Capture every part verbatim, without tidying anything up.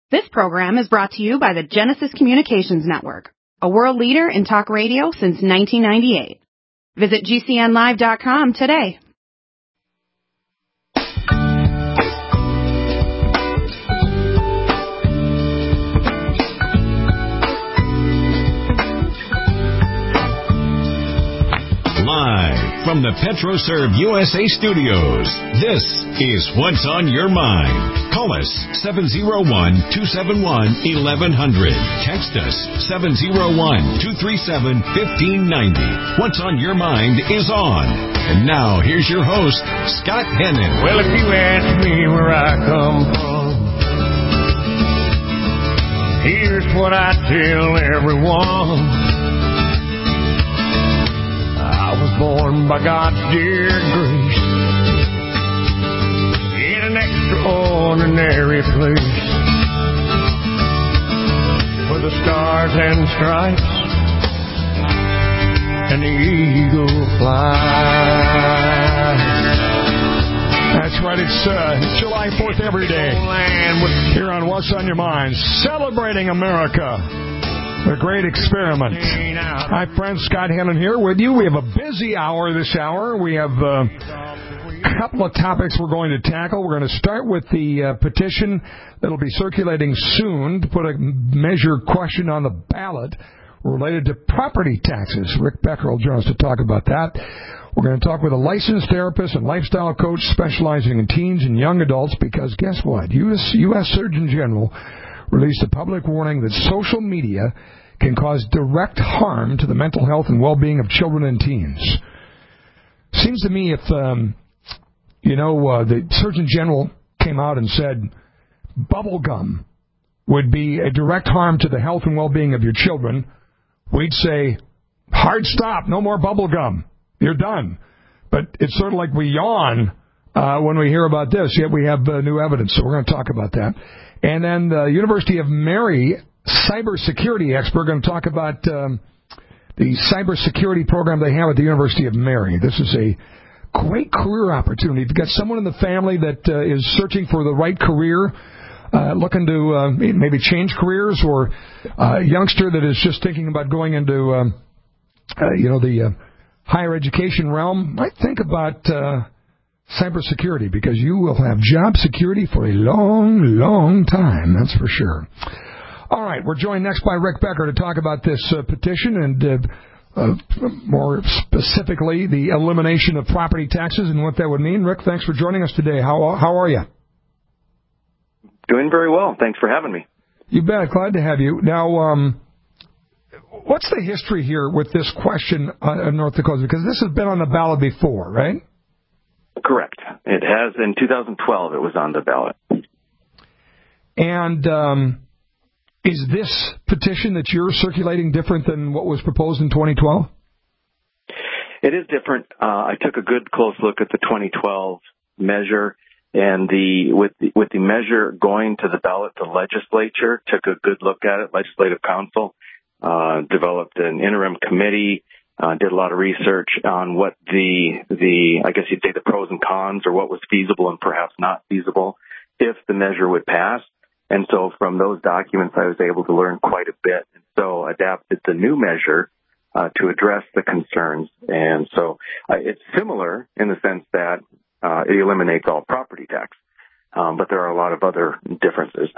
This program is brought to you by the Genesis Communications Network, a world leader in talk radio since nineteen ninety-eight. Visit G C N live dot com today. Live from the PetroServe U S A studios, this is What's on Your Mind. Call us seven oh one, two seven one, eleven hundred. Text us seven oh one, two three seven, fifteen ninety. What's on Your Mind is on. And now, here's your host, Scott Hennon. Well, if you ask me where I come from, here's what I tell everyone. I was born by God's dear grace in an extraordinary place where the stars and stripes and the eagle flies. That's right, it's, uh, it's July fourth every day here on What's on Your Mind, celebrating America. The Great Experiment. Hi, friends. Scott Hennon here with you. We have a busy hour this hour. We have uh, a couple of topics we're going to tackle. We're going to start with the uh, petition that will be circulating soon to put a measure question on the ballot related to property taxes. Rick Becker will join us to talk about that. We're going to talk with a licensed therapist and lifestyle coach specializing in teens and young adults because guess what? U S, U S Surgeon General released a public warning that social media can cause direct harm to the mental health and well-being of children and teens. Seems to me if, um, you know, uh, the Surgeon General came out and said bubble gum would be a direct harm to the health and well-being of your children, we'd say, hard stop, no more bubble gum. You're done. But it's sort of like we yawn uh, when we hear about this, yet we have uh, new evidence, so we're going to talk about that. And then the University of Mary cybersecurity expert going to talk about um, the cybersecurity program they have at the University of Mary. This is a great career opportunity. If you've got someone in the family that uh, is searching for the right career, uh, looking to uh, maybe change careers, or a youngster that is just thinking about going into, um, uh, you know, the uh, higher education realm, might think about uh, cybersecurity, because you will have job security for a long, long time, that's for sure. All right, we're joined next by Rick Becker to talk about this uh, petition and uh, uh, more specifically the elimination of property taxes and what that would mean. Rick, thanks for joining us today. How how are you? Doing very well. Thanks for having me. You bet. Glad to have you. Now, um, what's the history here with this question uh, in North Dakota? Because this has been on the ballot before, right? Correct. It has. In two thousand twelve, it was on the ballot. And um, is this petition that you're circulating different than what was proposed in twenty twelve? It is different. Uh, I took a good close look at the twenty twelve measure, and the with the, with the measure going to the ballot, the legislature took a good look at it. Legislative Council uh, developed an interim committee. Uh, did a lot of research on what the, the, I guess you'd say the pros and cons, or what was feasible and perhaps not feasible if the measure would pass. And so from those documents, I was able to learn quite a bit. And so adapted the new measure uh, to address the concerns. And so uh, it's similar in the sense that uh, it eliminates all property tax. Um, but there are a lot of other differences.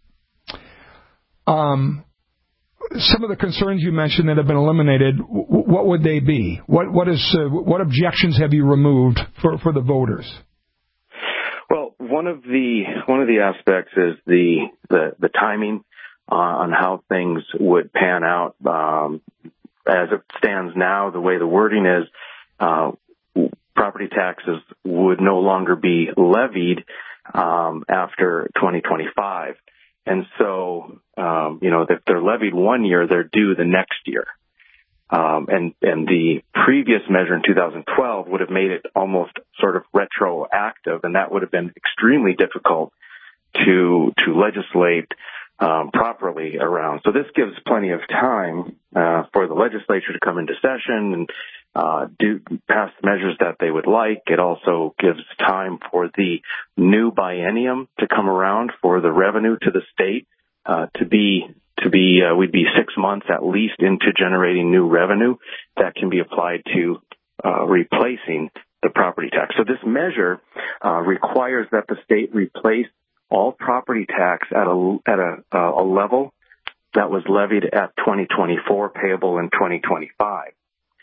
Um. Some of the concerns you mentioned that have been eliminated, what would they be? What what is uh, what objections have you removed for, for the voters? Well, one of the one of the aspects is the the, the timing uh, on how things would pan out. Um, as it stands now, the way the wording is, uh, property taxes would no longer be levied um, after twenty twenty-five. And so, um, you know, if they're levied one year, they're due the next year. Um, and, and the previous measure in two thousand twelve would have made it almost sort of retroactive, and that would have been extremely difficult to, to legislate, um, properly around. So this gives plenty of time, uh, for the legislature to come into session and, uh, do, pass the measures that they would like. It also gives time for the new biennium to come around for the revenue to the state, uh, to be to be uh, we'd be six months at least into generating new revenue that can be applied to uh, replacing the property tax. So this measure uh, requires that the state replace all property tax at a at a, uh, a level that was levied at twenty twenty-four, payable in twenty twenty-five.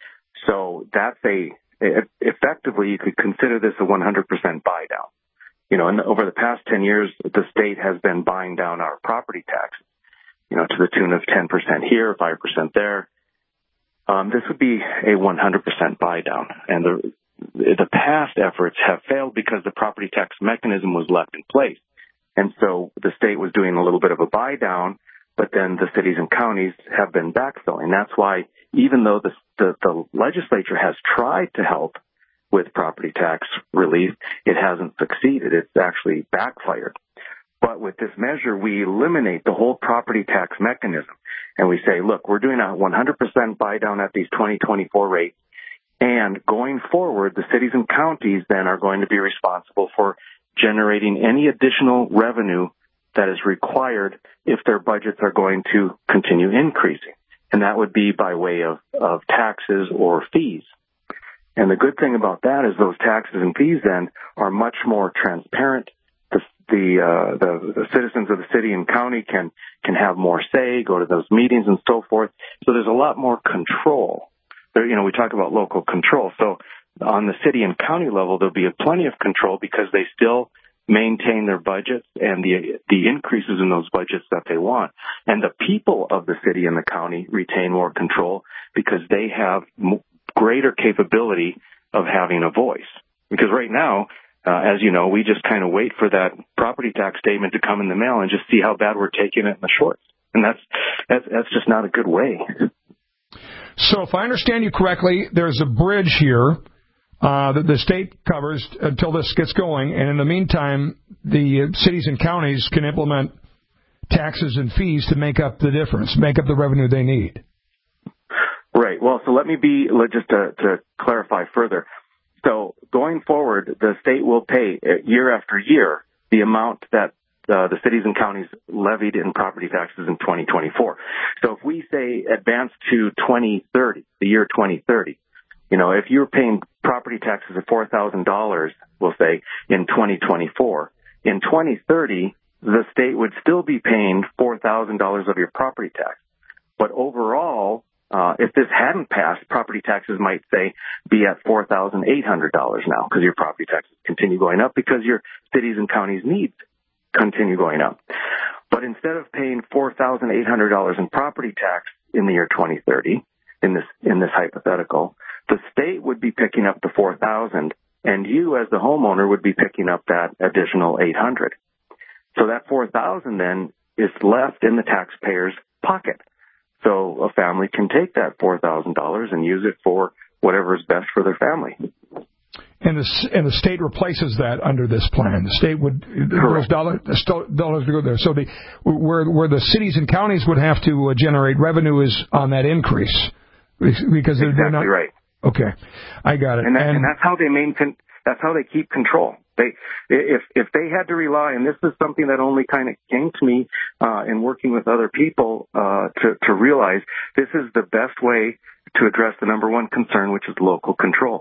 So that's a effectively you could consider this a one hundred percent buy down. You know, and over the past ten years, the state has been buying down our property taxes, you know, to the tune of ten percent here, five percent there. Um, this would be a one hundred percent buy down. And the, the past efforts have failed because the property tax mechanism was left in place. And so the state was doing a little bit of a buy down, but then the cities and counties have been backfilling. That's why even though the, the, the legislature has tried to help with property tax relief, it hasn't succeeded. It's actually backfired. But with this measure, we eliminate the whole property tax mechanism. And we say, look, we're doing a one hundred percent buy down at these twenty twenty-four rates. And going forward, the cities and counties then are going to be responsible for generating any additional revenue that is required if their budgets are going to continue increasing. And that would be by way of, of taxes or fees. And the good thing about that is those taxes and fees then are much more transparent. The the, uh, the the citizens of the city and county can can have more say, go to those meetings and so forth. So there's a lot more control. There, you know, we talk about local control. So on the city and county level, there'll be plenty of control because they still maintain their budgets and the the increases in those budgets that they want. And the people of the city and the county retain more control because they have m- greater capability of having a voice. Because right now, uh, as you know, we just kind of wait for that property tax statement to come in the mail and just see how bad we're taking it in the shorts. And that's that's, that's just not a good way. So if I understand you correctly, there's a bridge here uh, that the state covers until this gets going. And in the meantime, the cities and counties can implement taxes and fees to make up the difference, make up the revenue they need. Right. Well, so let me be, just to, to clarify further. So going forward, the state will pay year after year the amount that uh, the cities and counties levied in property taxes in twenty twenty-four. So if we say advance to twenty thirty, the year twenty thirty, you know, if you're paying property taxes of four thousand dollars, we'll say, in twenty twenty-four, in twenty thirty, the state would still be paying four thousand dollars of your property tax. But overall, Uh, if this hadn't passed, property taxes might, say, be at four thousand eight hundred dollars now because your property taxes continue going up because your cities and counties' needs continue going up. But instead of paying four thousand eight hundred dollars in property tax in the year twenty thirty, in this in this hypothetical, the state would be picking up the four thousand dollars, and you as the homeowner would be picking up that additional eight hundred dollars. So that four thousand dollars then is left in the taxpayer's pocket. So a family can take that four thousand dollars and use it for whatever is best for their family. And the, and the state replaces that under this plan. The state would, those dollars, dollars would go there. So the, where, where the cities and counties would have to generate revenue is on that increase. Because they're, exactly they're not. Right. Okay. I got it. And, that, and, and that's how they maintain, that's how they keep control. They, if if they had to rely, and this is something that only kind of came to me uh, in working with other people uh, to to realize, this is the best way to address the number one concern, which is local control.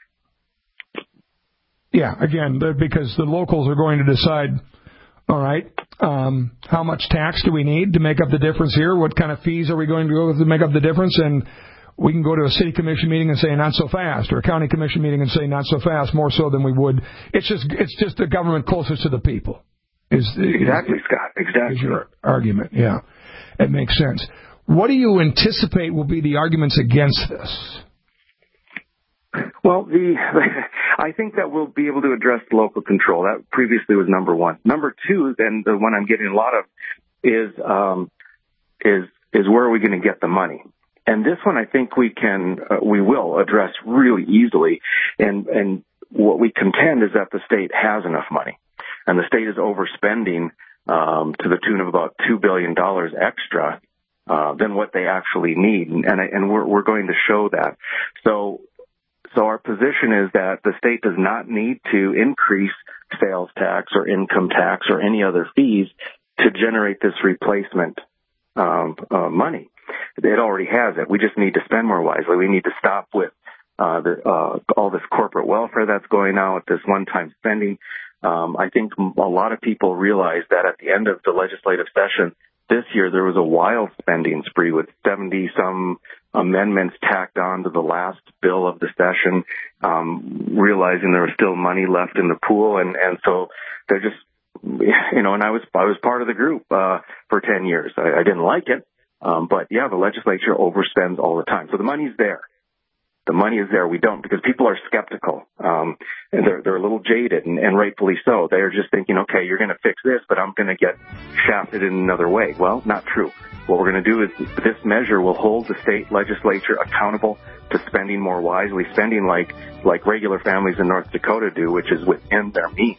Yeah, again, because the locals are going to decide, all right, um, how much tax do we need to make up the difference here? What kind of fees are we going to go with to make up the difference? And we can go to a city commission meeting and say not so fast, or a county commission meeting and say not so fast, more so than we would. It's just it's just the government closest to the people. Is, exactly, is, Scott. Exactly. Is your argument, yeah. It makes sense. What do you anticipate will be the arguments against this? Well, the I think that we'll be able to address local control. That previously was number one. Number two, and the one I'm getting a lot of, is um, is is where are we going to get the money? And this one, I think we can, uh, we will address really easily. And, and what we contend is that the state has enough money, and the state is overspending, um, to the tune of about two billion dollars extra, uh, than what they actually need. And, and we're, we're going to show that. So, so our position is that the state does not need to increase sales tax or income tax or any other fees to generate this replacement um, uh, money. It already has it. We just need to spend more wisely. We need to stop with uh, the, uh, all this corporate welfare that's going on with this one-time spending. Um, I think a lot of people realize that at the end of the legislative session this year, there was a wild spending spree with seventy-some amendments tacked on to the last bill of the session, um, realizing there was still money left in the pool. And, and so they're just, you know, and I was, I was part of the group, uh, for ten years. I, I didn't like it. Um, but yeah, the legislature overspends all the time. So the money's there. The money is there. We don't, because people are skeptical. Um, and they're, they're a little jaded, and, and rightfully so. They're just thinking, okay, you're going to fix this, but I'm going to get shafted in another way. Well, not true. What we're going to do is this measure will hold the state legislature accountable to spending more wisely, spending like, like regular families in North Dakota do, which is within their means.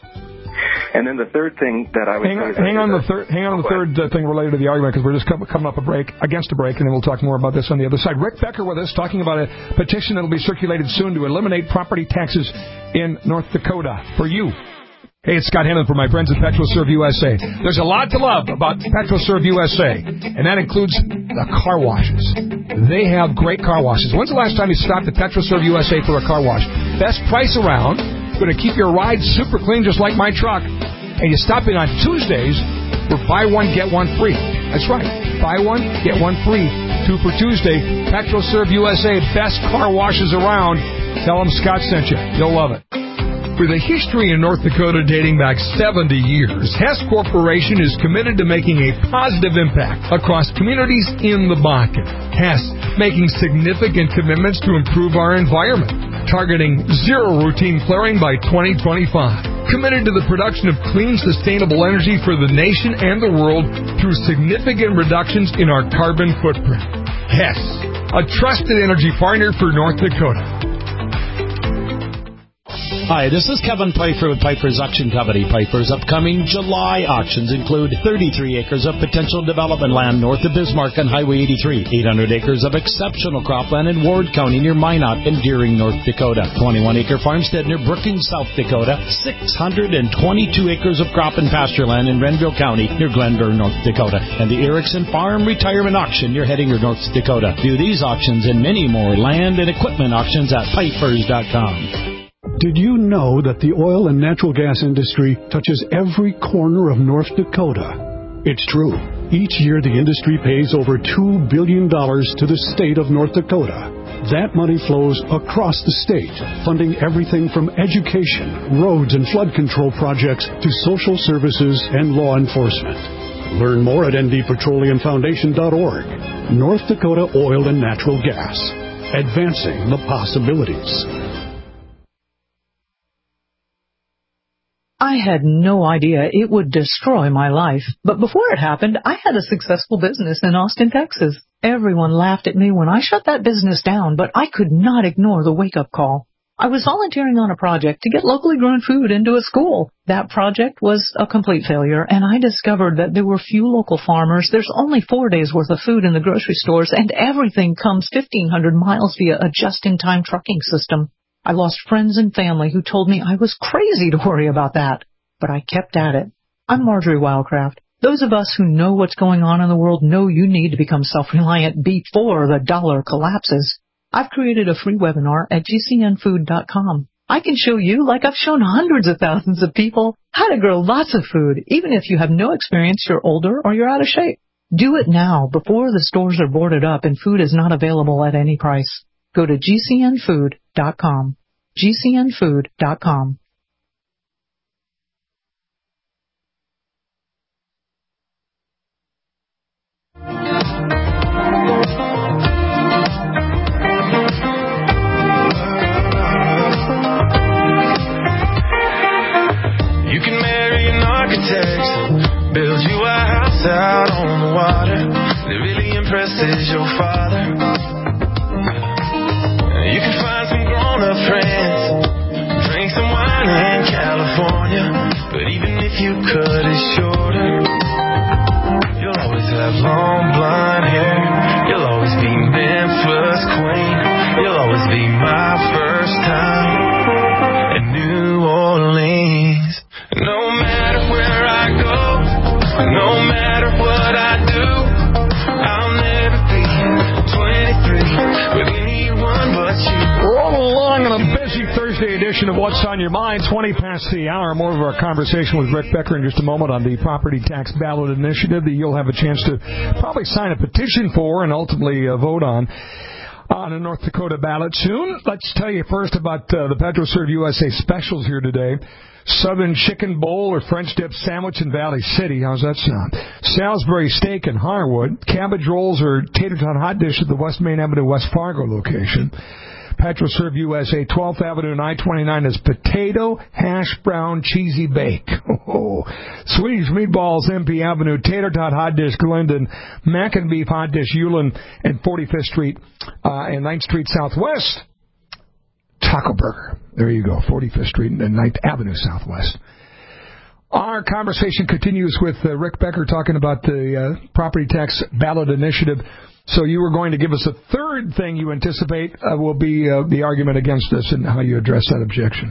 And then the third thing that I would hang on, say hang on the third, hang on the third uh, thing related to the argument, because we're just coming come up a break against a break, and then we'll talk more about this on the other side. Rick Becker with us, talking about a petition that will be circulated soon to eliminate property taxes in North Dakota for you. Hey, it's Scott Hannon for my friends at PetroServe U S A. There's a lot to love about PetroServe U S A, and that includes the car washes. They have great car washes. When's the last time you stopped at PetroServe U S A for a car wash? Best price around. Going to keep your ride super clean, just like my truck. And you stop in on Tuesdays for buy one, get one free. That's right. Buy one, get one free. Two for Tuesday. PetroServe U S A, best car washes around. Tell them Scott sent you. You'll love it. With a history in North Dakota dating back seventy years, Hess Corporation is committed to making a positive impact across communities in the Bakken. Hess making significant commitments to improve our environment, targeting zero routine flaring by twenty twenty-five. Committed to the production of clean, sustainable energy for the nation and the world through significant reductions in our carbon footprint. Hess, a trusted energy partner for North Dakota. Hi, this is Kevin Piper with Piper's Auction Company. Piper's upcoming July auctions include thirty-three acres of potential development land north of Bismarck on Highway eighty-three, eight hundred acres of exceptional cropland in Ward County near Minot and Deering, North Dakota, twenty-one acre farmstead near Brookings, South Dakota, six hundred twenty-two acres of crop and pasture land in Renville County near Glenburn, North Dakota, and the Erickson Farm Retirement Auction near Hettinger, North Dakota. View these auctions and many more land and equipment auctions at pipers dot com. Did you know that the oil and natural gas industry touches every corner of North Dakota? It's true. Each year, the industry pays over two billion dollars to the state of North Dakota. That money flows across the state, funding everything from education, roads and flood control projects to social services and law enforcement. Learn more at N D Petroleum Foundation dot org. North Dakota Oil and Natural Gas. Advancing the possibilities. I had no idea it would destroy my life. But before it happened, I had a successful business in Austin, Texas. Everyone laughed at me when I shut that business down, but I could not ignore the wake-up call. I was volunteering on a project to get locally grown food into a school. That project was a complete failure, and I discovered that there were few local farmers. There's only four days' worth of food in the grocery stores, and everything comes fifteen hundred miles via a just-in-time trucking system. I lost friends and family who told me I was crazy to worry about that, but I kept at it. I'm Marjorie Wildcraft. Those of us who know what's going on in the world know you need to become self-reliant before the dollar collapses. I've created a free webinar at G C N food dot com. I can show you, like I've shown hundreds of thousands of people, how to grow lots of food, even if you have no experience, you're older, or you're out of shape. Do it now, before the stores are boarded up and food is not available at any price. Go to G C N food dot com. G C N food dot com. You can marry an architect, build you a house out on the water that really impresses your father. You can find some grown-up friends, drink some wine in California, but even if you cut it shorter, you'll always have long blonde hair. You'll always be Memphis queen. You'll always be my first time in New Orleans. No matter where I go, no matter edition of What's on Your Mind, twenty past the hour. More of our conversation with Rick Becker in just a moment on the property tax ballot initiative that you'll have a chance to probably sign a petition for and ultimately uh, vote on on a North Dakota ballot soon. Let's tell you first about uh, the PetroServe U S A specials here today. Southern Chicken Bowl or French dip sandwich in Valley City. How's that sound? Salisbury steak in Harwood. Cabbage rolls or tater tot hot dish at the West Main Avenue, West Fargo location. PetroServe U S A, twelfth Avenue and I twenty-nine is potato, hash brown, cheesy bake. Oh, Swedish meatballs, M P Avenue, tater tot hot dish, Glendon, mac and beef hot dish, Ulen, and forty-fifth Street uh, and ninth Street Southwest. Taco Burger. There you go, forty-fifth Street and ninth Avenue Southwest. Our conversation continues with uh, Rick Becker talking about the uh, property tax ballot initiative. So you were going to give us a third thing you anticipate uh, will be uh, the argument against this and how you address that objection.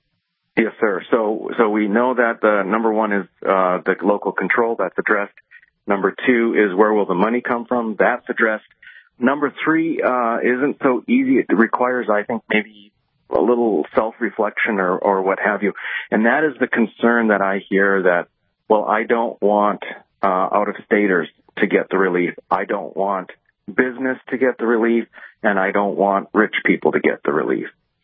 Yes, sir. So so we know that the number one is uh, the local control. That's addressed. Number two is where will the money come from? That's addressed. Number three uh, isn't so easy. It requires, I think, maybe a little self-reflection or, or what have you. And that is the concern that I hear that, well, I don't want uh, out-of-staters to get the relief. I don't want business to get the relief, and I don't want rich people to get the relief.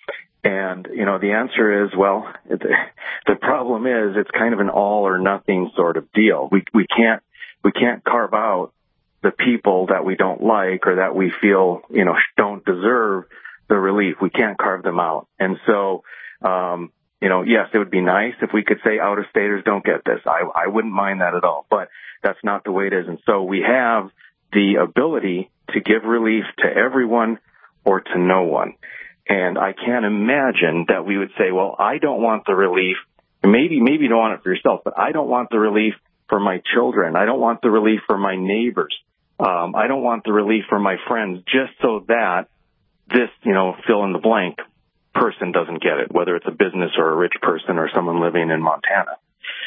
And, you know, the answer is, well, it, the problem is it's kind of an all or nothing sort of deal. We we can't we can't carve out the people that we don't like or that we feel, you know, don't deserve the relief. We can't carve them out. And so, um, you know, yes, it would be nice if we could say out-of-staters don't get this. I, I wouldn't mind that at all, but that's not the way it is. And so we have the ability to give relief to everyone or to no one. And I can't imagine that we would say, well, I don't want the relief. Maybe, maybe you don't want it for yourself, but I don't want the relief for my children. I don't want the relief for my neighbors. Um, I don't want the relief for my friends just so that this, you know, fill in the blank person doesn't get it, whether it's a business or a rich person or someone living in Montana.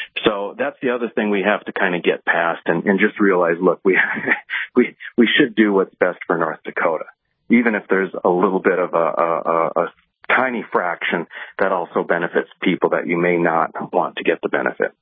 So that's the other thing we have to kind of get past and, and just realize, look, we, we, we should do what's best for North Dakota, even if there's a little bit of a, a, a tiny fraction that also benefits people that you may not want to get the benefit.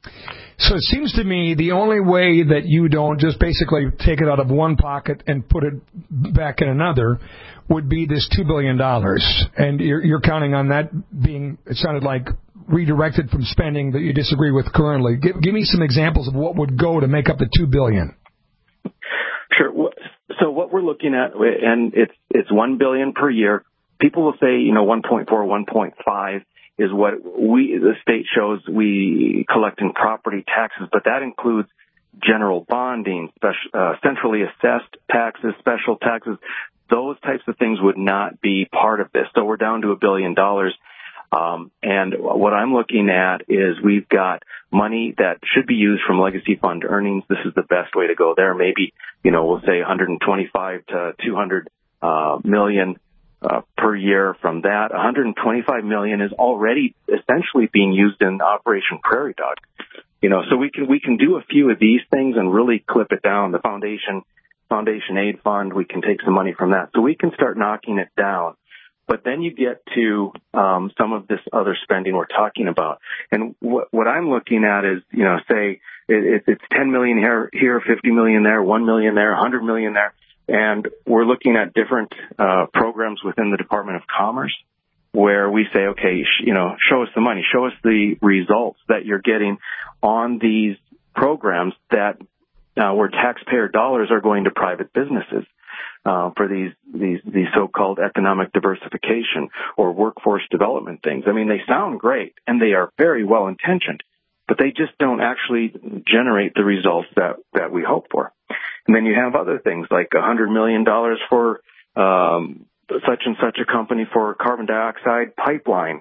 So it seems to me the only way that you don't just basically take it out of one pocket and put it back in another would be this two billion dollars. And you're, you're counting on that being, it sounded like, redirected from spending that you disagree with currently. Give, give me some examples of what would go to make up the two billion dollars. Sure. So what we're looking at, and it's it's one billion dollars per year. People will say, you know, one point four, one point five is what we, the state shows we collect in property taxes, but that includes general bonding, special, uh, centrally assessed taxes, special taxes. Those types of things would not be part of this. So we're down to a billion dollars. Um, and what I'm looking at is we've got money that should be used from legacy fund earnings. This is the best way to go there. Maybe, you know, we'll say one twenty-five to two hundred uh, million uh, per year from that. one hundred twenty-five million is already essentially being used in Operation Prairie Dog. You know, so we can we can do a few of these things and really clip it down. The foundation foundation aid fund, we can take some money from that, so we can start knocking it down. But then you get to um, some of this other spending we're talking about. And what, what I'm looking at is, you know, say it, it's ten million here, here, fifty million there, one million there, one hundred million there. And we're looking at different uh, programs within the Department of Commerce where we say, okay, sh- you know, show us the money, show us the results that you're getting on these programs that uh, where taxpayer dollars are going to private businesses. Uh, for these, these, these so-called economic diversification or workforce development things. I mean, they sound great and they are very well intentioned, but they just don't actually generate the results that, that we hope for. And then you have other things like a hundred million dollars for, um, such and such a company for carbon dioxide pipeline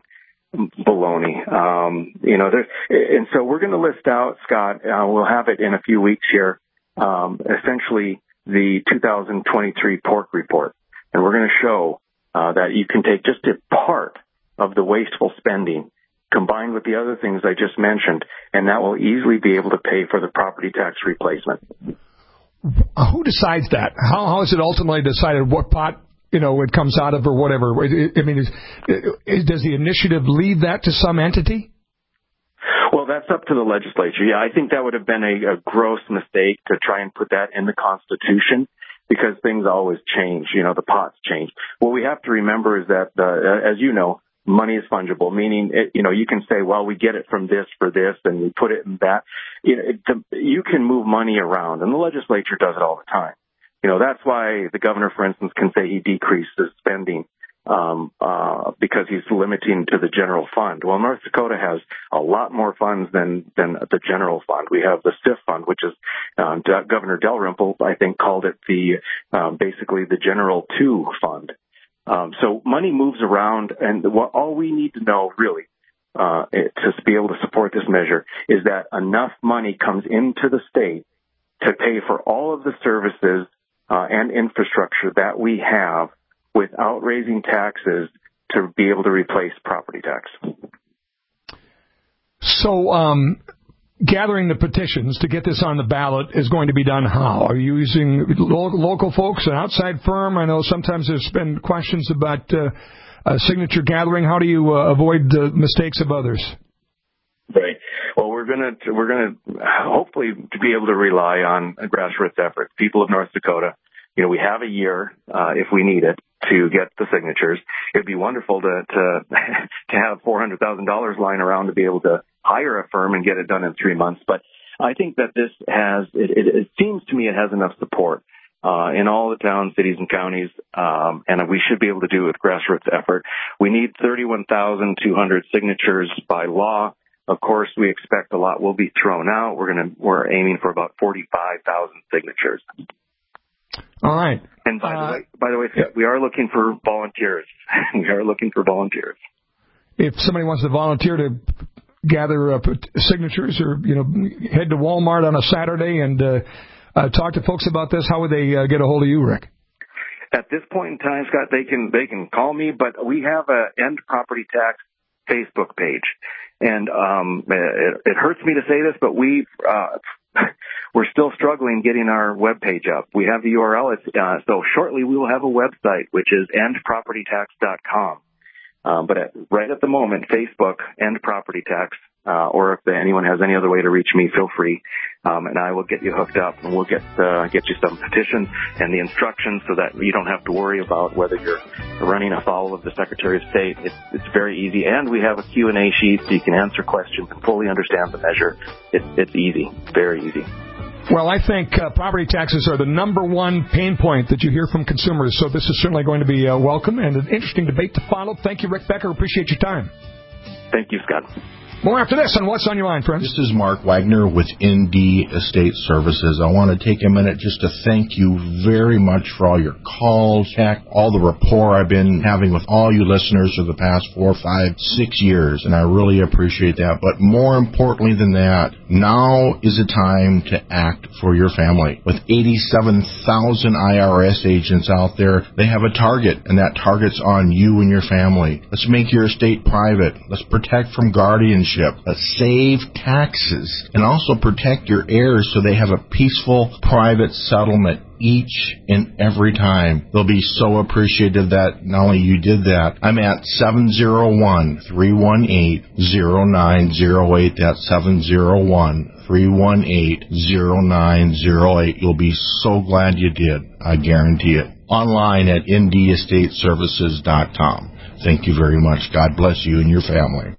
baloney. Um, you know, there's, and so we're going to list out, Scott, uh, we'll have it in a few weeks here, um, essentially the two thousand twenty-three pork report. And we're going to show uh, that you can take just a part of the wasteful spending combined with the other things I just mentioned, and that will easily be able to pay for the property tax replacement. Who decides that? How, how is it ultimately decided what pot you know, it comes out of or whatever. I mean, is, is, does the initiative leave that to some entity? Well, that's up to the legislature. Yeah, I think that would have been a, a gross mistake to try and put that in the Constitution, because things always change. You know, the pots change. What we have to remember is that, uh, as you know, money is fungible, meaning, it, you know, you can say, well, we get it from this for this, and we put it in that. You know, it, the, you can move money around, and the legislature does it all the time. You know, that's why the governor, for instance, can say he decreased his spending um, uh, because he's limiting to the general fund. Well, North Dakota has a lot more funds than than the general fund. We have the S I F fund, which is um, Governor Dalrymple, I think, called it the um, basically the General Two fund. Um, so money moves around, and what all we need to know really uh, to be able to support this measure is that enough money comes into the state to pay for all of the services uh, and infrastructure that we have without raising taxes to be able to replace property tax. So, um, gathering the petitions to get this on the ballot is going to be done how? Are you using lo- local folks, an outside firm? I know sometimes there's been questions about uh, uh, signature gathering. How do you uh, avoid the mistakes of others? Right. Well, we're gonna we're gonna hopefully to be able to rely on grassroots efforts. People of North Dakota, you know, we have a year uh, if we need it to get the signatures. It'd be wonderful to to to have four hundred thousand dollars lying around to be able to hire a firm and get it done in three months. But I think that this has it, it, it seems to me it has enough support uh, in all the towns, cities, and counties, um, and we should be able to do it with grassroots effort. We need thirty-one thousand two hundred signatures by law. Of course, we expect a lot will be thrown out. We're going to, we're aiming for about forty-five thousand signatures. All right. And by uh, the way, by the way, yeah. we are looking for volunteers. we are looking for volunteers. If somebody wants to volunteer to gather uh, signatures, or you know, head to Walmart on a Saturday and uh, uh, talk to folks about this, how would they uh, get a hold of you, Rick? At this point in time, Scott, they can they can call me, but we have a End Property Tax Facebook page. And um, it, it hurts me to say this, but we uh, we're still struggling getting our webpage up. We have the U R L, it's, uh, so shortly we will have a website, which is end property tax dot com. Um, but at, right at the moment, Facebook, End Property Tax, uh, or if anyone has any other way to reach me, feel free, um, and I will get you hooked up, and we'll get uh, get you some petitions and the instructions so that you don't have to worry about whether you're running afoul of the Secretary of State. It's, it's very easy, and we have a Q and A sheet so you can answer questions and fully understand the measure. It's, it's easy, very easy. Well, I think uh, property taxes are the number one pain point that you hear from consumers, so this is certainly going to be uh, welcome and an interesting debate to follow. Thank you, Rick Becker. Appreciate your time. Thank you, Scott. More after this on What's on Your Mind, friends. This is Mark Wagner with N D Estate Services. I want to take a minute just to thank you very much for all your calls, all the rapport I've been having with all you listeners for the past four, five, six years, and I really appreciate that. But more importantly than that, now is the time to act for your family. With eighty-seven thousand I R S agents out there, they have a target, and that target's on you and your family. Let's make your estate private. Let's protect from guardianship. Let's save taxes and also protect your heirs so they have a peaceful, private settlement each and every time. They'll be so appreciative that not only you did that. I'm at seven oh one, three one eight, oh nine oh eight. That's seven oh one, three one eight, oh nine oh eight. You'll be so glad you did. I guarantee it. Online at n d estate services dot com. Thank you very much. God bless you and your family.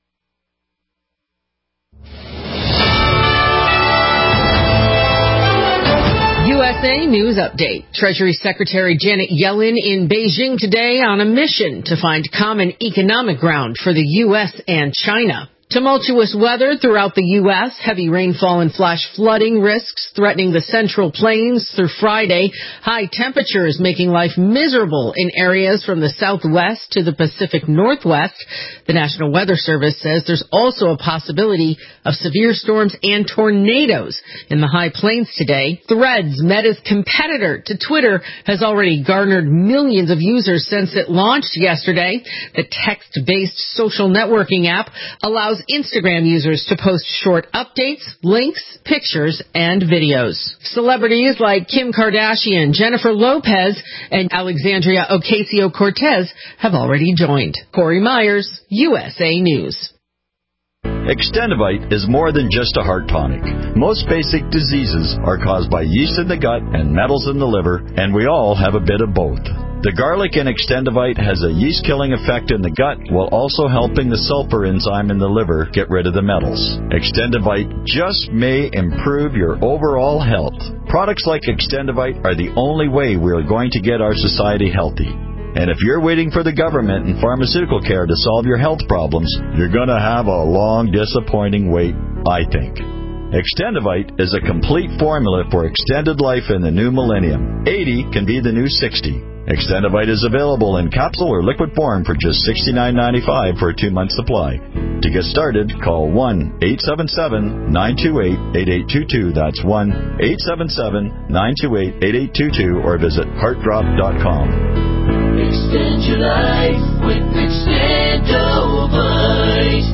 U S A News Update. Treasury Secretary Janet Yellen in Beijing today on a mission to find common economic ground for the U S and China. Tumultuous weather throughout the U S, heavy rainfall and flash flooding risks threatening the Central Plains through Friday. High temperatures making life miserable in areas from the southwest to the Pacific Northwest. The National Weather Service says there's also a possibility of severe storms and tornadoes in the High Plains today. Threads, Meta's competitor to Twitter, has already garnered millions of users since it launched yesterday. The text-based social networking app allows allows Instagram users to post short updates, links, pictures, and videos. Celebrities like Kim Kardashian, Jennifer Lopez, and Alexandria Ocasio-Cortez have already joined. Corey Myers, U S A News. Extendivite is more than just a heart tonic. Most basic diseases are caused by yeast in the gut and metals in the liver, and we all have a bit of both. The garlic in Extendivite has a yeast-killing effect in the gut while also helping the sulfur enzyme in the liver get rid of the metals. Extendivite just may improve your overall health. Products like Extendivite are the only way we are going to get our society healthy. And if you're waiting for the government and pharmaceutical care to solve your health problems, you're going to have a long, disappointing wait, I think. Extendivite is a complete formula for extended life in the new millennium. eighty can be the new sixty. Extendivite is available in capsule or liquid form for just sixty-nine ninety-five for a two-month supply. To get started, call one eight seven seven, nine two eight, eight eight two two. That's one eight seven seven, nine two eight, eight eight two two or visit heart drop dot com. Extend your life with Extendivite.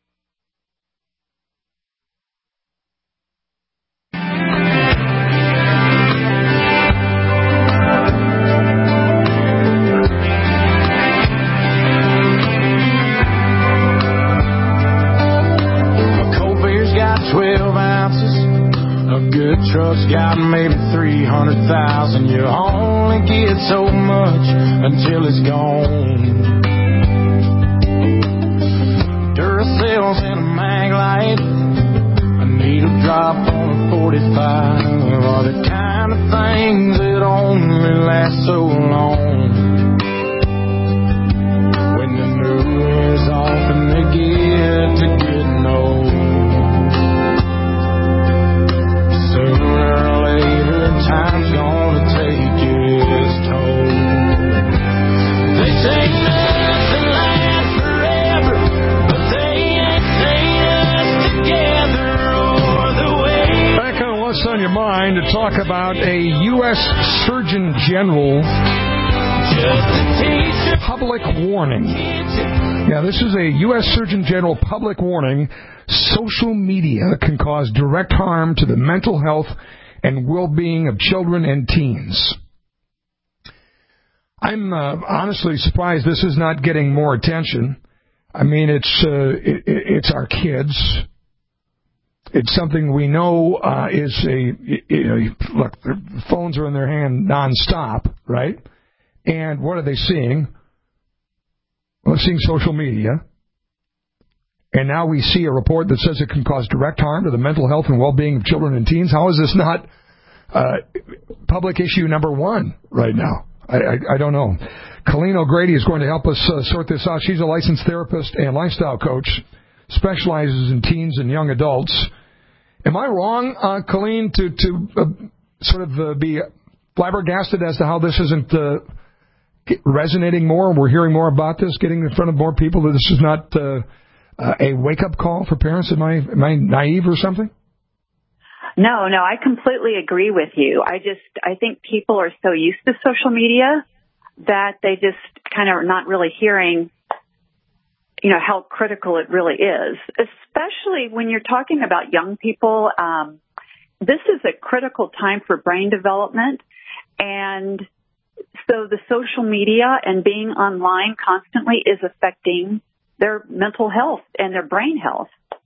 twelve ounces. A good truck's got maybe three hundred thousand. You only get so much until it's gone. Duracell's in a mag light, a needle drop on a forty-five are the kind of things that only last so long. When the mood is off and they get to getting old, sooner or later, time's gonna take its toll. They say nothing lasts forever, but they ain't seen us together or the way. Back on What's on Your Mind to talk about a U S Surgeon General public warning. Yeah, this is a U S Surgeon General public warning. Social media can cause direct harm to the mental health and well-being of children and teens. I'm uh, honestly surprised this is not getting more attention. I mean, it's uh, it, it's our kids. It's something we know uh, is a, you know, look, their phones are in their hand nonstop, right? And what are they seeing? Well, they're seeing social media. And now we see a report that says it can cause direct harm to the mental health and well-being of children and teens. How is this not uh, public issue number one right now? I, I, I don't know. Colleen O'Grady is going to help us uh, sort this out. She's a licensed therapist and lifestyle coach, specializes in teens and young adults. Am I wrong, uh, Colleen, to, to uh, sort of uh, be flabbergasted as to how this isn't uh, resonating more? We're hearing more about this, getting in front of more people, that this is not... Uh, Uh, a wake-up call for parents? Am I, am I naive or something? No, no, I completely agree with you. I just, I think people are so used to social media that they just kind of are not really hearing, you know, how critical it really is, especially when you're talking about young people. Um, this is a critical time for brain development. And so the social media and being online constantly is affecting their mental health and their brain health.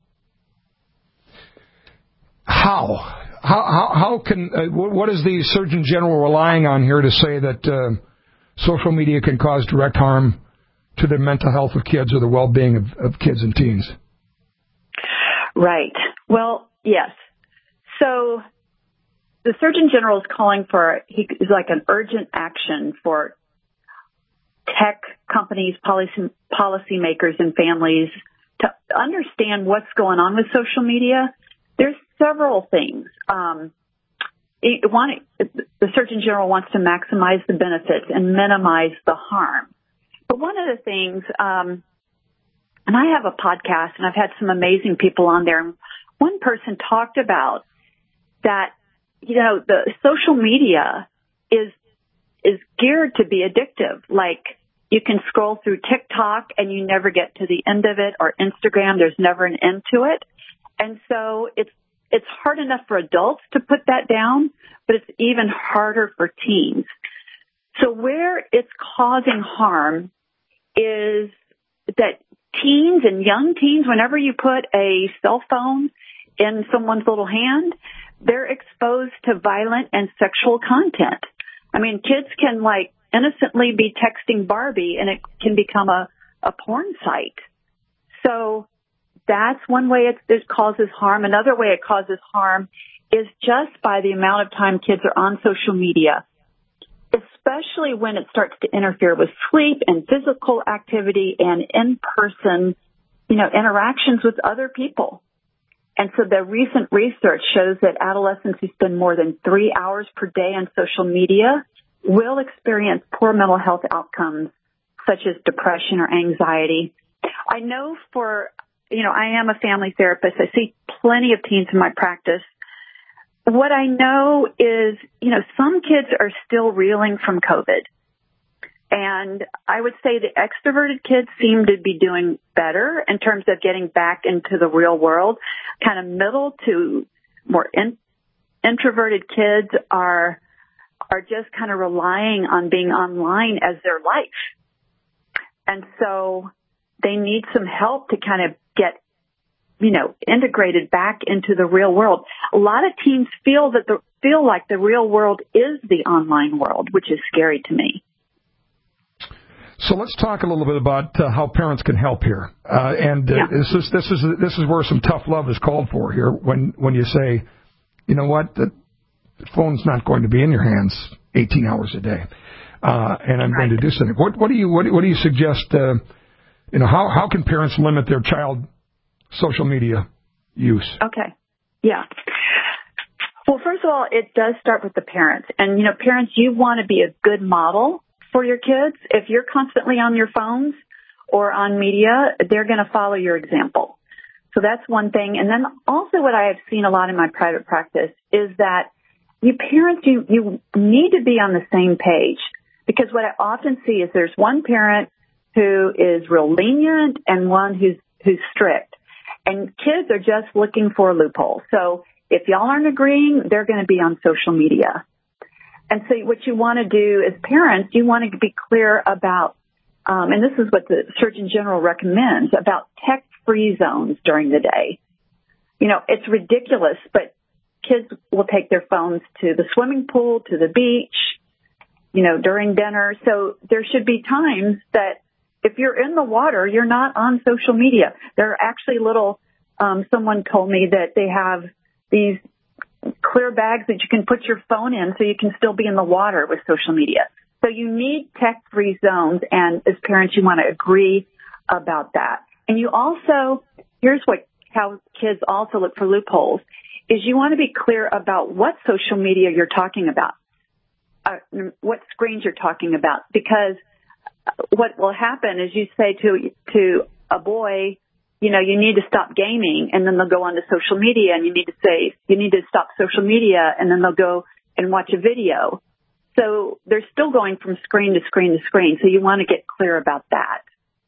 How? How, how, how can, uh, what is the Surgeon General relying on here to say that uh, social media can cause direct harm to the mental health of kids or the well-being of, of kids and teens? Right. Well, yes. So the Surgeon General is calling for, he is like an urgent action for tech companies, policy policymakers, and families to understand what's going on with social media. There's several things. Um, it, one, the Surgeon General wants to maximize the benefits and minimize the harm. But one of the things, um, and I have a podcast, and I've had some amazing people on there. One person talked about that, you know, the social media is is geared to be addictive. Like, You can scroll through TikTok and you never get to the end of it, or Instagram. There's never an end to it. And so it's it's hard enough for adults to put that down, but it's even harder for teens. So where it's causing harm is that teens and young teens, whenever you put a cell phone in someone's little hand, they're exposed to violent and sexual content. I mean, kids can, like, innocently be texting Barbie, and it can become a, a porn site. So that's one way it, it causes harm. Another way it causes harm is just by the amount of time kids are on social media, especially when it starts to interfere with sleep and physical activity and in-person, you know, interactions with other people. And so the recent research shows that adolescents who spend more than three hours per day on social media will experience poor mental health outcomes, such as depression or anxiety. I know for, you know, I am a family therapist. I see plenty of teens in my practice. What I know is, you know, some kids are still reeling from COVID. And I would say the extroverted kids seem to be doing better in terms of getting back into the real world. Kind of middle to more in, introverted kids are are just kind of relying on being online as their life. And so they need some help to kind of get, you know, integrated back into the real world. A lot of teens feel that the feel like the real world is the online world, which is scary to me. So let's talk a little bit about uh, how parents can help here. Uh, and uh, yeah. this is this is this is where some tough love is called for here. When when you say, you know what, the phone's not going to be in your hands eighteen hours a day, uh, and I'm right. going to do something. What what do you what, what do you suggest? Uh, you know, how how can parents limit their child social media use? Okay, yeah. Well, first of all, it does start with the parents, and you know, parents, you want to be a good model for your kids. If you're constantly on your phones or on media, they're going to follow your example. So that's one thing. And then also what I have seen a lot in my private practice is that you parents, you, you need to be on the same page, because what I often see is there's one parent who is real lenient and one who's, who's strict, and kids are just looking for a loophole. So if y'all aren't agreeing, they're going to be on social media. And so what you want to do as parents, you want to be clear about, um, and this is what the Surgeon General recommends, about tech-free zones during the day. You know, it's ridiculous, but kids will take their phones to the swimming pool, to the beach, you know, during dinner. So there should be times that if you're in the water, you're not on social media. There are actually little, um, someone told me that they have these clear bags that you can put your phone in so you can still be in the water with social media. So you need tech-free zones, and as parents, you want to agree about that. And you also, here's what how kids also look for loopholes, is you want to be clear about what social media you're talking about, uh, what screens you're talking about, because what will happen is you say to to a boy, you know, you need to stop gaming, and then they'll go onto social media, and you need to say, you need to stop social media, and then they'll go and watch a video. So they're still going from screen to screen to screen. So you want to get clear about that.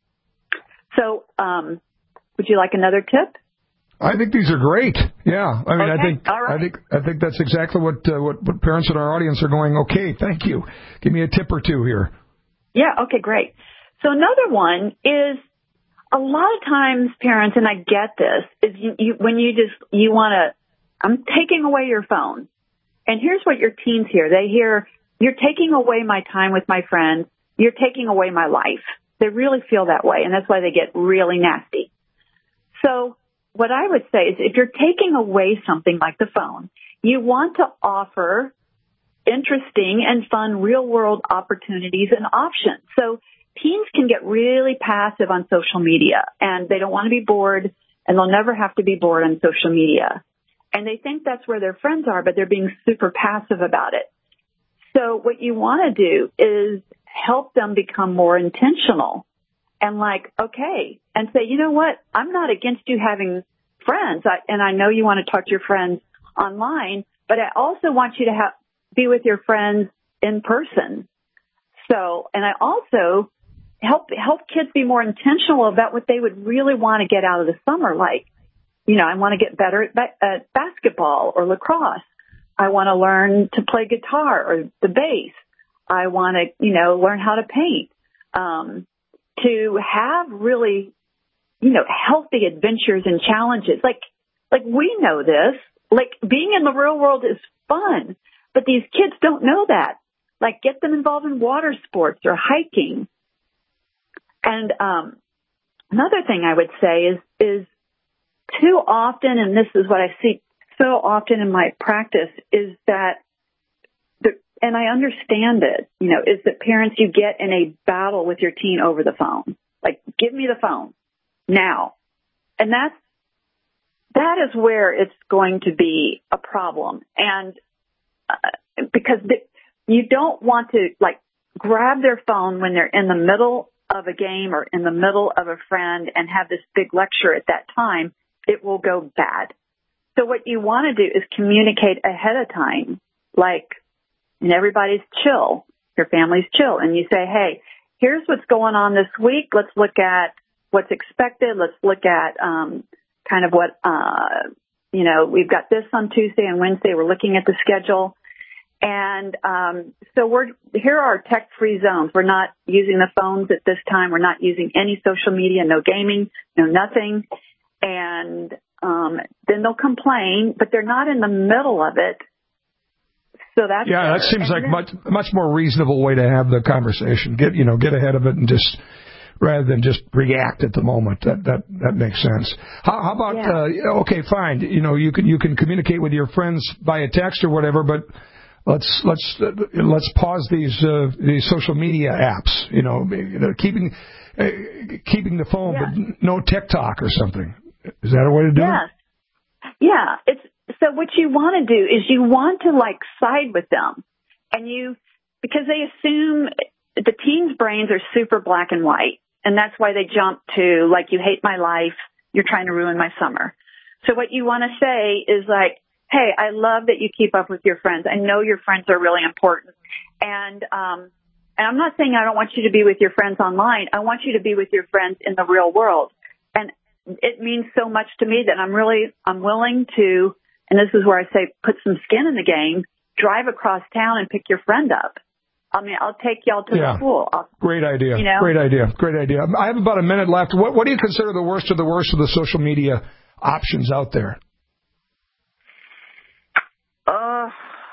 So, um, would you like another tip? I think these are great. Yeah, I mean, okay. I think All right. I think I think that's exactly what, uh, what what parents in our audience are going. Okay, thank you. Give me a tip or two here. Yeah. Okay. Great. So another one is, a lot of times parents, and I get this, is you, you when you just you want to, I'm taking away your phone, and here's what your teens hear. They hear, you're taking away my time with my friends. You're taking away my life. They really feel that way, and that's why they get really nasty. So what I would say is, if you're taking away something like the phone, you want to offer interesting and fun real-world opportunities and options. So teens can get really passive on social media, and they don't want to be bored, and they'll never have to be bored on social media. And they think that's where their friends are, but they're being super passive about it. So what you want to do is help them become more intentional and like, okay, and say, you know what, I'm not against you having friends, I, and I know you want to talk to your friends online, but I also want you to have be with your friends in person. So, and I also help help kids be more intentional about what they would really want to get out of the summer. Like, you know, I want to get better at, ba- at basketball or lacrosse. I want to learn to play guitar or the bass. I want to, you know, learn how to paint. Um, to have really, you know, healthy adventures and challenges. Like, like we know this. Like, being in the real world is fun, but these kids don't know that. Like, get them involved in water sports or hiking. And um, another thing I would say is, is too often, and this is what I see so often in my practice, is that, the, and I understand it, you know, is that parents, you get in a battle with your teen over the phone. Like, give me the phone now. And that's, that is where it's going to be a problem. And uh, because the, you don't want to, like, grab their phone when they're in the middle of a game or in the middle of a friend and have this big lecture at that time. It will go bad. So what you want to do is communicate ahead of time, like, and everybody's chill, your family's chill, and you say, hey, here's what's going on this week. Let's look at what's expected. Let's look at um, kind of what, uh, you know, we've got this on Tuesday and Wednesday. We're looking at the schedule. And um, so we're here are our tech-free zones. We're not using the phones at this time. We're not using any social media, no gaming, no nothing. And um, then they'll complain, but they're not in the middle of it. So that's yeah, that seems and like then, much much more reasonable way to have the conversation. Get you know get ahead of it and just rather than just react at the moment. That that that makes sense. How, how about yeah. uh, okay, fine. You know you can you can communicate with your friends via text or whatever, but let's let's uh, let's pause these uh, these social media apps. You know, keeping uh, keeping the phone, yeah. but no TikTok or something. Is that a way to do yes. it? Yeah, it's. So what you want to do is you want to, like, side with them. And you, because they assume the teens' brains are super black and white. And that's why they jump to, like, you hate my life. You're trying to ruin my summer. So what you want to say is like, hey, I love that you keep up with your friends. I know your friends are really important. And, um, and I'm not saying I don't want you to be with your friends online. I want you to be with your friends in the real world. And it means so much to me that I'm really, I'm willing to, and this is where I say, put some skin in the game, drive across town and pick your friend up. I mean, I'll take y'all to yeah. the pool. I'll, Great idea. You know? Great idea. Great idea. I have about a minute left. What, what do you consider the worst of the worst of the social media options out there? Uh,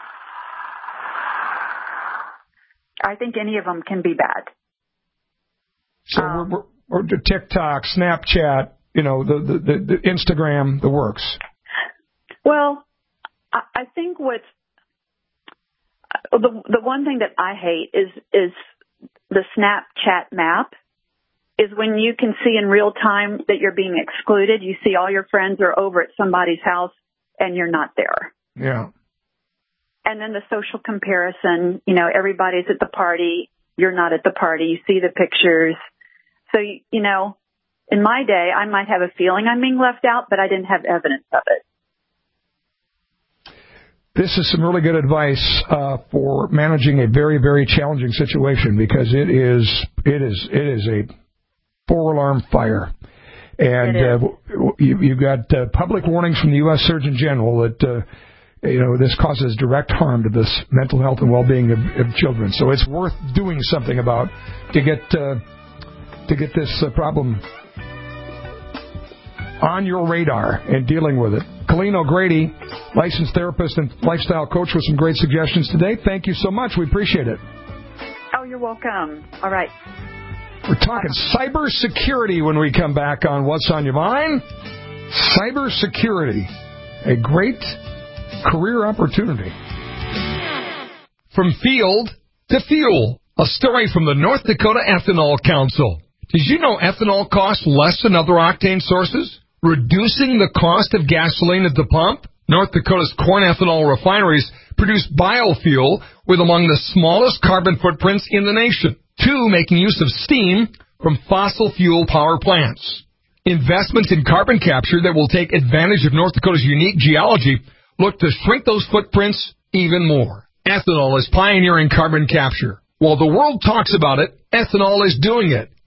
I think any of them can be bad. So um, we're, we're, we're TikTok, Snapchat, you know, the, the, the, the Instagram, the works. Well, I, I think what's the the one thing that I hate is is the Snapchat map. Is when you can see in real time that you're being excluded. You see all your friends are over at somebody's house and you're not there. Yeah. And then the social comparison. You know, everybody's at the party. You're not at the party. You see the pictures. So you, you know, in my day, I might have a feeling I'm being left out, but I didn't have evidence of it. This is some really good advice uh, for managing a very, very challenging situation because it is, it is, it is a four-alarm fire, and uh, you, you've got uh, public warnings from the U S Surgeon General that uh, you know this causes direct harm to this mental health and well-being of, of children. So it's worth doing something about to get uh, to get this uh, problem on your radar and dealing with it. Colleen O'Grady, licensed therapist and lifestyle coach, with some great suggestions today. Thank you so much. We appreciate it. Oh, you're welcome. All right. We're talking cybersecurity when we come back on What's on Your Mind. Cybersecurity, a great career opportunity. From field to fuel, a story from the North Dakota Ethanol Council. Did you know ethanol costs less than other octane sources, reducing the cost of gasoline at the pump? North Dakota's corn ethanol refineries produce biofuel with among the smallest carbon footprints in the nation, two making use of steam from fossil fuel power plants. Investments in carbon capture that will take advantage of North Dakota's unique geology look to shrink those footprints even more. Ethanol is pioneering carbon capture. While the world talks about it, ethanol is doing it.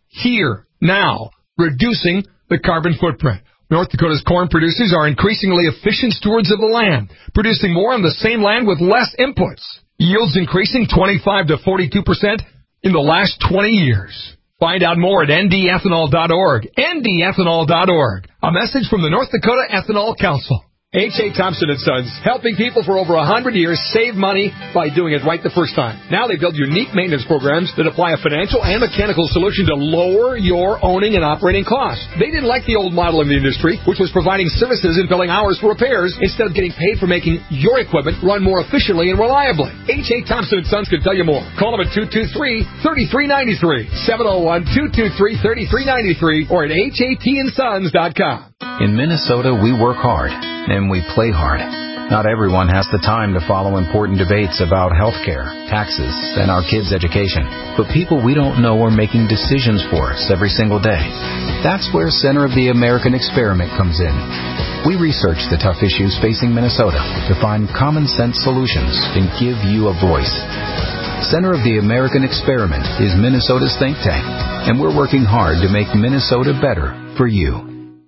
here, now, reducing the carbon footprint. North Dakota's corn producers are increasingly efficient stewards of the land, producing more on the same land with less inputs. Yields increasing twenty-five to forty-two percent in the last twenty years. Find out more at N D ethanol dot org. N D ethanol dot org. A message from the North Dakota Ethanol Council. H A. Thompson and Sons, helping people for over one hundred years save money by doing it right the first time. Now they build unique maintenance programs that apply a financial and mechanical solution to lower your owning and operating costs. They didn't like the old model in the industry, which was providing services and billing hours for repairs instead of getting paid for making your equipment run more efficiently and reliably. H A. Thompson and Sons can tell you more. Call them at two two three, three three nine three, seven oh one, two two three, three three nine three, or at H A T and sons dot com. In Minnesota, we work hard. And we play hard. Not everyone has the time to follow important debates about health care, taxes, and our kids' education. But people we don't know are making decisions for us every single day. That's where Center of the American Experiment comes in. We research the tough issues facing Minnesota to find common-sense solutions and give you a voice. Center of the American Experiment is Minnesota's think tank, and we're working hard to make Minnesota better for you.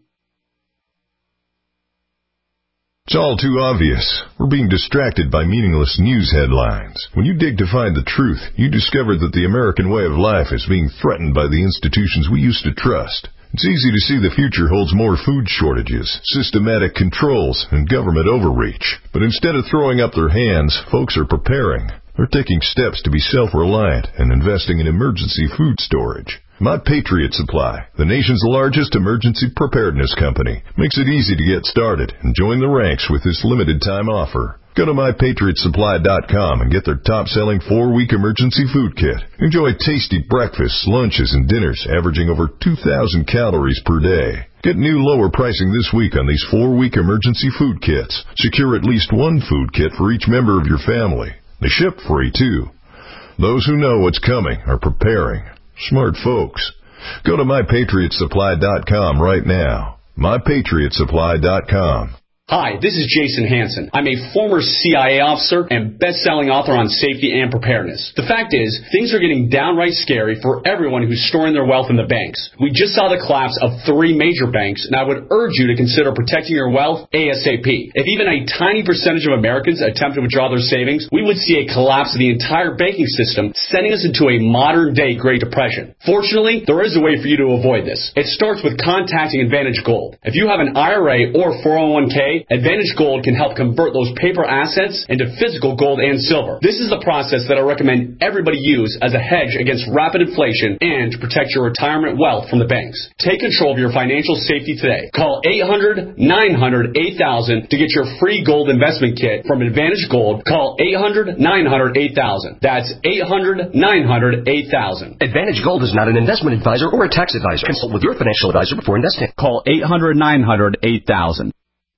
It's all too obvious. We're being distracted by meaningless news headlines. When you dig to find the truth, you discover that the American way of life is being threatened by the institutions we used to trust. It's easy to see the future holds more food shortages, systematic controls, and government overreach. But instead of throwing up their hands, folks are preparing. They're taking steps to be self-reliant and investing in emergency food storage. My Patriot Supply, the nation's largest emergency preparedness company, makes it easy to get started and join the ranks with this limited-time offer. Go to my patriot supply dot com and get their top-selling four-week emergency food kit. Enjoy tasty breakfasts, lunches, and dinners averaging over two thousand calories per day. Get new lower pricing this week on these four-week emergency food kits. Secure at least one food kit for each member of your family. They ship free, too. Those who know what's coming are preparing. Smart folks. Go to my patriot supply dot com right now. my patriot supply dot com. Hi, this is Jason Hansen. I'm a former C I A officer and best-selling author on safety and preparedness. The fact is, things are getting downright scary for everyone who's storing their wealth in the banks. We just saw the collapse of three major banks, and I would urge you to consider protecting your wealth ASAP. If even a tiny percentage of Americans attempt to withdraw their savings, we would see a collapse of the entire banking system, sending us into a modern-day Great Depression. Fortunately, there is a way for you to avoid this. It starts with contacting Advantage Gold. If you have an I R A or four oh one k, Advantage Gold can help convert those paper assets into physical gold and silver. This is the process that I recommend everybody use as a hedge against rapid inflation and to protect your retirement wealth from the banks. Take control of your financial safety today. Call eight hundred, nine hundred, eight thousand to get your free gold investment kit from Advantage Gold. Call eight hundred, nine hundred, eight thousand. That's eight hundred, nine hundred, eight thousand. Advantage Gold is not an investment advisor or a tax advisor. Consult with your financial advisor before investing. Call eight hundred, nine hundred, eight thousand.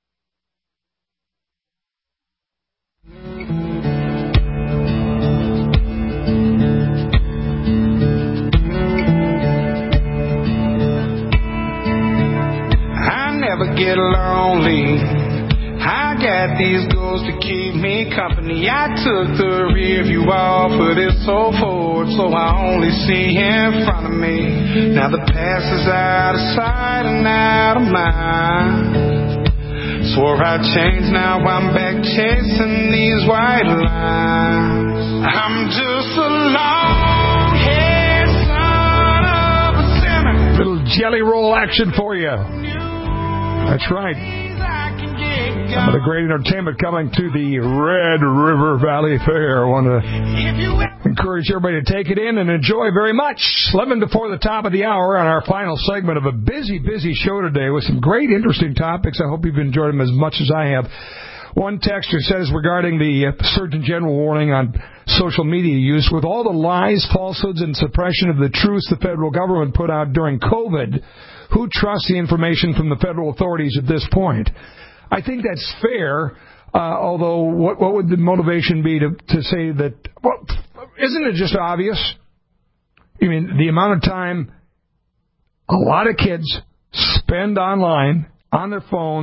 Never get lonely. I got these goals to keep me company. I took the rear view off, but it's so forward, so I only see in front of me. Now the past is out of sight and out of mind. Swore I'd change, now I'm back chasing these white lines. I'm just a long-haired son of a sinner. Little jelly roll action for you. That's right. The great entertainment coming to the Red River Valley Fair. I want to encourage everybody to take it in and enjoy very much. eleven before the top of the hour on our final segment of a busy, busy show today with some great, interesting topics. I hope you've enjoyed them as much as I have. One texter says regarding the Surgeon General warning on social media use, with all the lies, falsehoods, and suppression of the truths the federal government put out during COVID, who trusts the information from the federal authorities at this point? I think that's fair, uh, although what, what would the motivation be to, to say that, well, isn't it just obvious? I mean, the amount of time a lot of kids spend online, on their phones,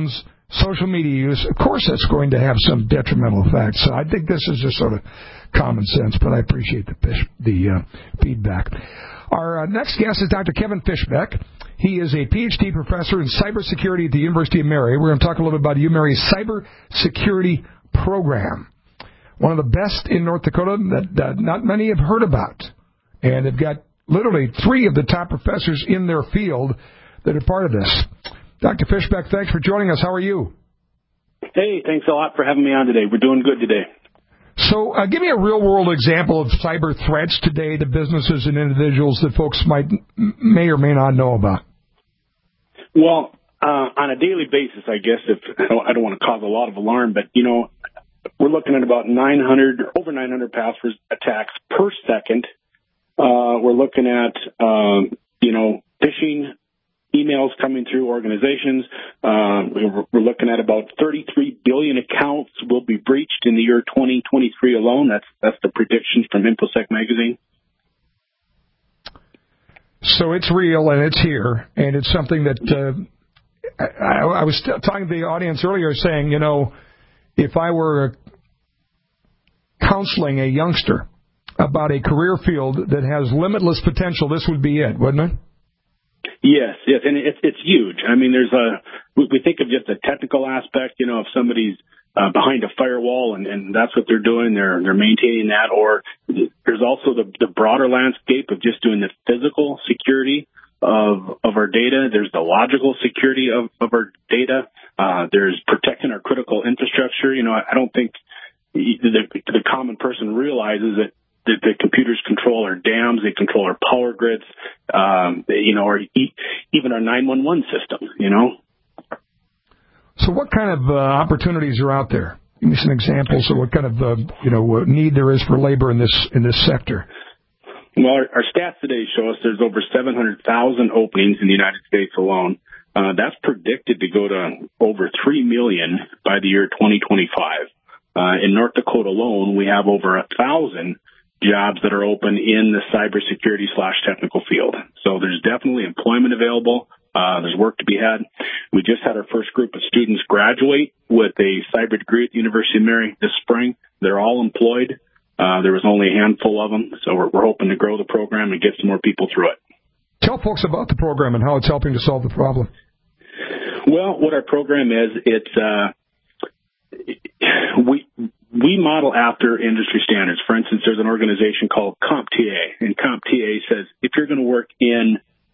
social media use, of course that's going to have some detrimental effects. So I think this is just sort of common sense, but I appreciate the, the uh, feedback. Our uh, next guest is Doctor Kevin Fischbeck. He is a P H D professor in cybersecurity at the University of Mary. We're going to talk a little bit about UMary's cybersecurity program. One of the best in North Dakota that uh, not many have heard about. And they've got literally three of the top professors in their field that are part of this. Doctor Fischbeck, thanks for joining us. How are you? Hey, thanks a lot for having me on today. We're doing good today. So uh, give me a real-world example of cyber threats today to businesses and individuals that folks might may or may not know about. Well, uh, on a daily basis, I guess, if I don't, I don't want to cause a lot of alarm, but, you know, we're looking at about nine hundred, over nine hundred password attacks per second. Uh, we're looking at, um, you know, phishing emails coming through organizations. Uh, we're, we're looking at about thirty-three billion accounts will be breached in the year twenty twenty-three alone. That's that's the predictions from InfoSec magazine. So it's real and it's here, and it's something that uh, I, I was talking to the audience earlier, saying, you know, if I were counseling a youngster about a career field that has limitless potential, this would be it, wouldn't it? Yes, yes, and it's it's huge. I mean, there's a we, we think of just a technical aspect. You know, if somebody's uh, behind a firewall and, and that's what they're doing, they're they're maintaining that. Or there's also the the broader landscape of just doing the physical security of of our data. There's the logical security of of our data. Uh, there's protecting our critical infrastructure. You know, I, I don't think the, the common person realizes that. The, the computers control our dams, they control our power grids, um, they, you know, or e- even our nine one one system, you know. So what kind of uh, opportunities are out there? Give me some examples of what kind of, uh, you know, need there is for labor in this in this sector. Well, our, our stats today show us there's over seven hundred thousand openings in the United States alone. Uh, that's predicted to go to over three million by the year twenty twenty-five. Uh, in North Dakota alone, we have over a thousand jobs that are open in the cybersecurity slash technical field. So there's definitely employment available. Uh, there's work to be had. We just had our first group of students graduate with a cyber degree at the University of Mary this spring. They're all employed. Uh, there was only a handful of them. So we're, we're hoping to grow the program and get some more people through it. Tell folks about the program and how it's helping to solve the problem. Well, what our program is, it's, uh, we, We model after industry standards. For instance, there's an organization called CompTIA, and CompTIA says if you're going to work in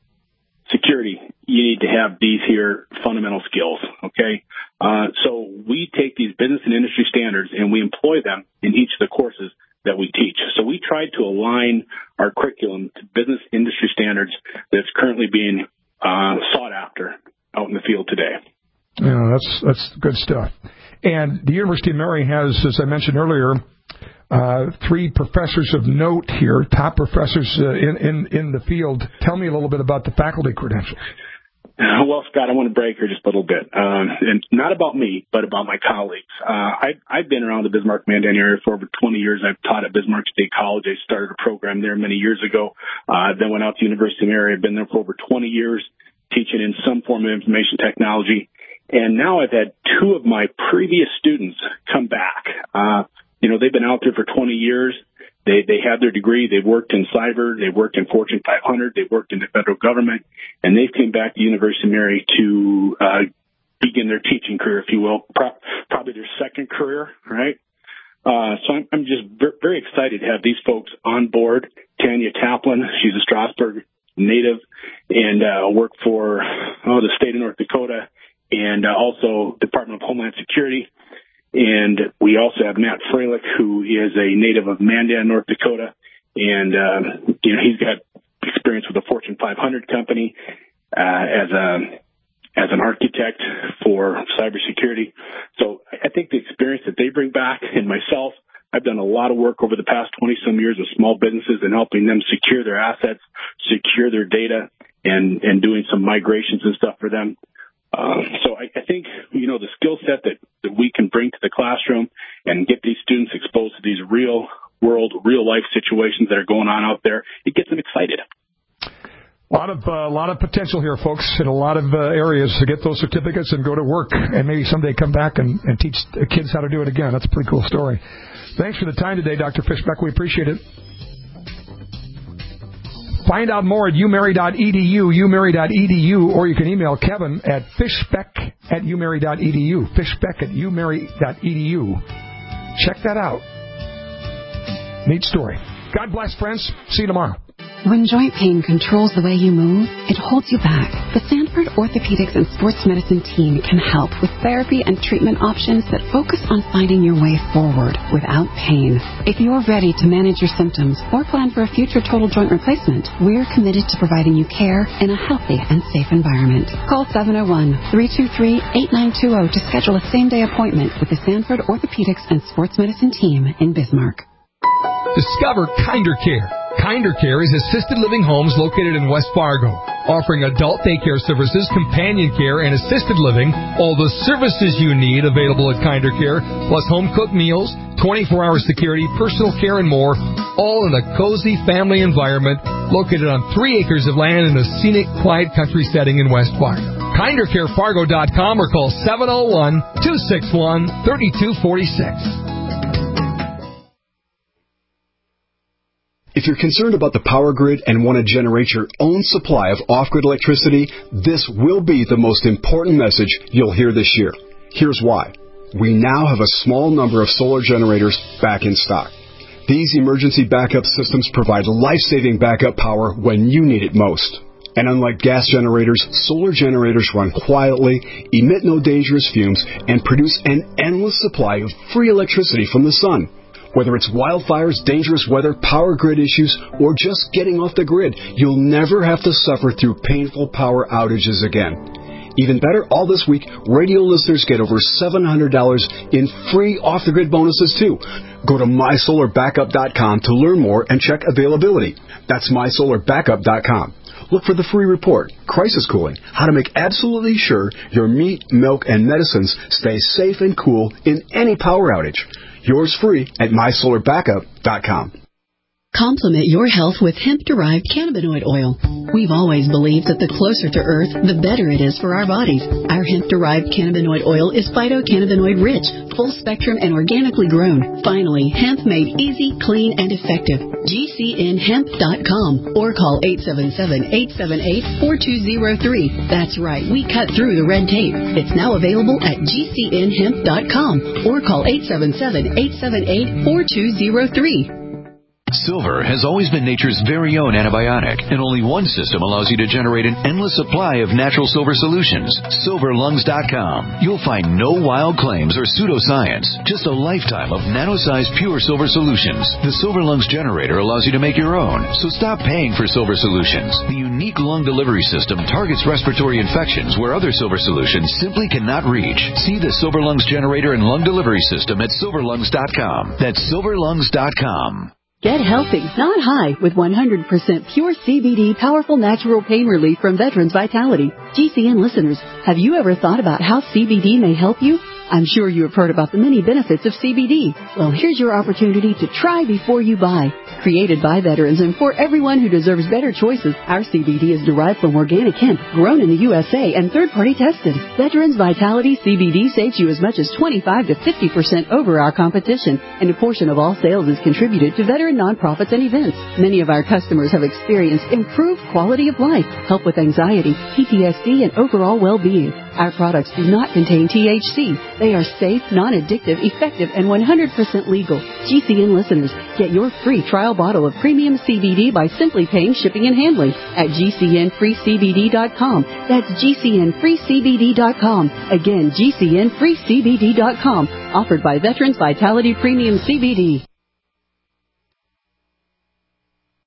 security, you need to have these here fundamental skills, okay? Uh, so we take these business and industry standards and we employ them in each of the courses that we teach. So we tried to align our curriculum to business industry standards that's currently being uh, sought after out in the field today. Yeah, that's that's good stuff. And the University of Mary has, as I mentioned earlier, uh, three professors of note here, top professors uh, in, in, in the field. Tell me a little bit about the faculty credentials. Well, Scott, I want to break here just a little bit. Um, and not about me, but about my colleagues. Uh, I, I've been around the Bismarck-Mandan area for over twenty years. I've taught at Bismarck State College. I started a program there many years ago. Uh, then went out to the University of Mary. I've been there for over twenty years, teaching in some form of information technology. And now I've had two of my previous students come back. Uh, you know, they've been out there for twenty years. They they had their degree. They've worked in cyber. They've worked in Fortune five hundred. They've worked in the federal government. And they've came back to University of Mary to uh, begin their teaching career, if you will, pro- probably their second career, right? Uh, so I'm, I'm just ver- very excited to have these folks on board. Tanya Taplin, she's a Strasburg native and uh, worked for oh, the state of North Dakota. And uh, also Department of Homeland Security. And we also have Matt Freilich, who is a native of Mandan, North Dakota. And, uh, you know, he's got experience with a Fortune five hundred company uh, as a as an architect for cybersecurity. So I think the experience that they bring back, and myself, I've done a lot of work over the past twenty-some years with small businesses and helping them secure their assets, secure their data, and, and doing some migrations and stuff for them. Uh, so I, I think, you know, the skill set that, that we can bring to the classroom and get these students exposed to these real world, real life situations that are going on out there, it gets them excited. A lot of uh, lot of potential here, folks, in a lot of uh, areas to get those certificates and go to work, and maybe someday come back and, and teach the kids how to do it again. That's a pretty cool story. Thanks for the time today, Doctor Fischbeck. We appreciate it. Find out more at umary dot e d u, umary dot e d u, or you can email Kevin at fishbeck at umary dot e d u, fishbeck at umary dot e d u. Check that out. Neat story. God bless, friends. See you tomorrow. When joint pain controls the way you move, it holds you back. The Sanford Orthopedics and Sports Medicine team can help with therapy and treatment options that focus on finding your way forward without pain. If you're ready to manage your symptoms or plan for a future total joint replacement, we're committed to providing you care in a healthy and safe environment. Call seven oh one, three two three, eight nine two zero to schedule a same-day appointment with the Sanford Orthopedics and Sports Medicine team in Bismarck. Discover Kinder Care. Kinder Care is assisted living homes located in West Fargo, offering adult daycare services, companion care, and assisted living. All the services you need available at Kinder Care, plus home-cooked meals, twenty-four hour security, personal care, and more, all in a cozy family environment located on three acres of land in a scenic, quiet country setting in West Fargo. kinder care fargo dot com or call seven oh one, two six one, three two four six. If you're concerned about the power grid and want to generate your own supply of off-grid electricity, this will be the most important message you'll hear this year. Here's why. We now have a small number of solar generators back in stock. These emergency backup systems provide life-saving backup power when you need it most. And unlike gas generators, solar generators run quietly, emit no dangerous fumes, and produce an endless supply of free electricity from the sun. Whether it's wildfires, dangerous weather, power grid issues, or just getting off the grid, you'll never have to suffer through painful power outages again. Even better, all this week, radio listeners get over seven hundred dollars in free off-the-grid bonuses, too. Go to my solar backup dot com to learn more and check availability. That's my solar backup dot com. Look for the free report, Crisis Cooling, how to make absolutely sure your meat, milk, and medicines stay safe and cool in any power outage. Yours free at my solar backup dot com. Complement your health with hemp-derived cannabinoid oil. We've always believed that the closer to Earth, the better it is for our bodies. Our hemp-derived cannabinoid oil is phytocannabinoid-rich, full-spectrum, and organically grown. Finally, hemp made easy, clean, and effective. G C N hemp dot com or call eight seven seven, eight seven eight, four two zero three. That's right, we cut through the red tape. It's now available at G C N hemp dot com or call eight seven seven, eight seven eight, four two zero three. Silver has always been nature's very own antibiotic, and only one system allows you to generate an endless supply of natural silver solutions. silver lungs dot com. You'll find no wild claims or pseudoscience, just a lifetime of nano-sized pure silver solutions. The Silver Lungs generator allows you to make your own, so stop paying for silver solutions. The unique lung delivery system targets respiratory infections where other silver solutions simply cannot reach. See the Silver Lungs generator and lung delivery system at silver lungs dot com. That's silver lungs dot com. Get healthy, not high, with one hundred percent pure C B D powerful natural pain relief from Veterans Vitality. G C N listeners, have you ever thought about how C B D may help you? I'm sure you have heard about the many benefits of C B D. Well, here's your opportunity to try before you buy. Created by veterans and for everyone who deserves better choices, our C B D is derived from organic hemp, grown in the U S A and third-party tested. Veterans Vitality C B D saves you as much as twenty-five to fifty percent over our competition, and a portion of all sales is contributed to veteran nonprofits and events. Many of our customers have experienced improved quality of life, help with anxiety, P T S D, and overall well-being. Our products do not contain T H C. They are safe, non-addictive, effective, and one hundred percent legal. G C N listeners, get your free trial bottle of premium C B D by simply paying shipping and handling at G C N free C B D dot com. That's G C N free C B D dot com. Again, G C N free C B D dot com. Offered by Veterans Vitality Premium C B D.